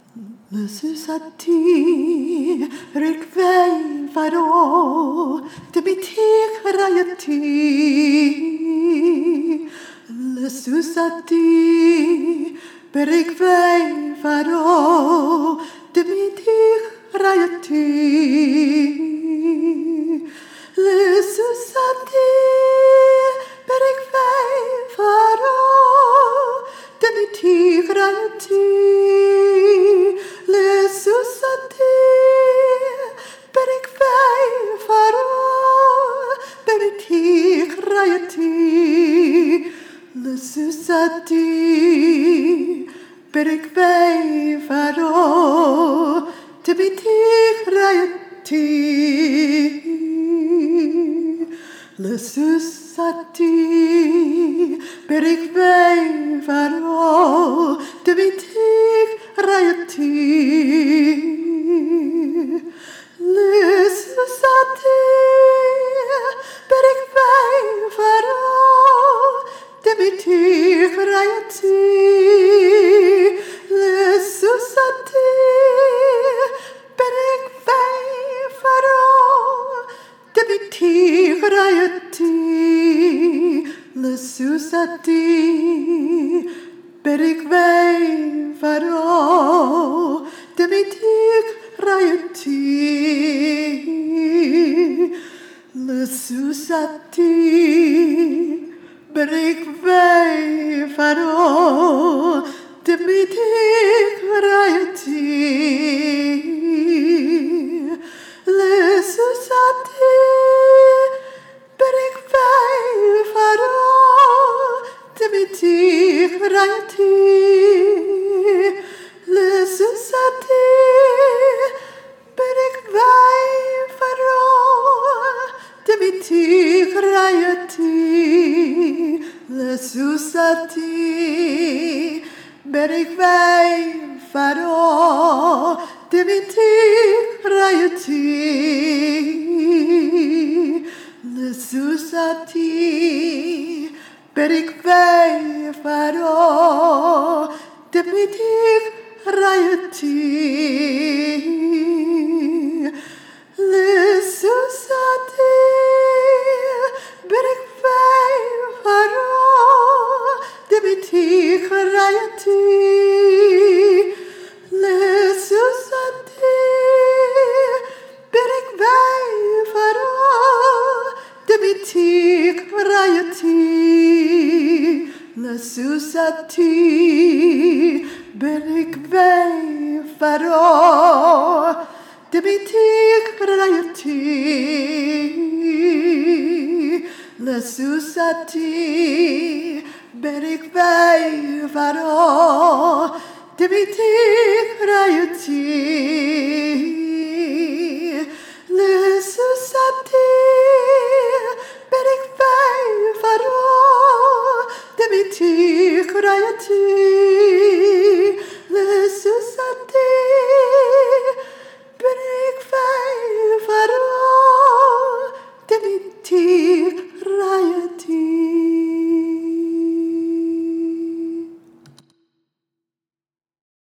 Le susati farò de mitic raiati. Le susati farò de mitic raiati. Le susati farò de mitic raiati. Le susati farò de mitic raiati. Le susati farò de mitic raiati. Le susati farò de mitic raiati. Le susati farò de mitic raiati. Le susati farò de mitic raiati. Le susati farò de mitic raiati. Le susati farò de mitic raiati. Le susati farò de mitic raiati. Le susati farò de mitic raiati. Le susati farò de mitic raiati. Le susati farò de mitic raiati. Le susati farò de mitic raiati. Le susati farò de mitic raiati. Le susati farò de mitic raiati. Le susati farò de mitic raiati. Le susati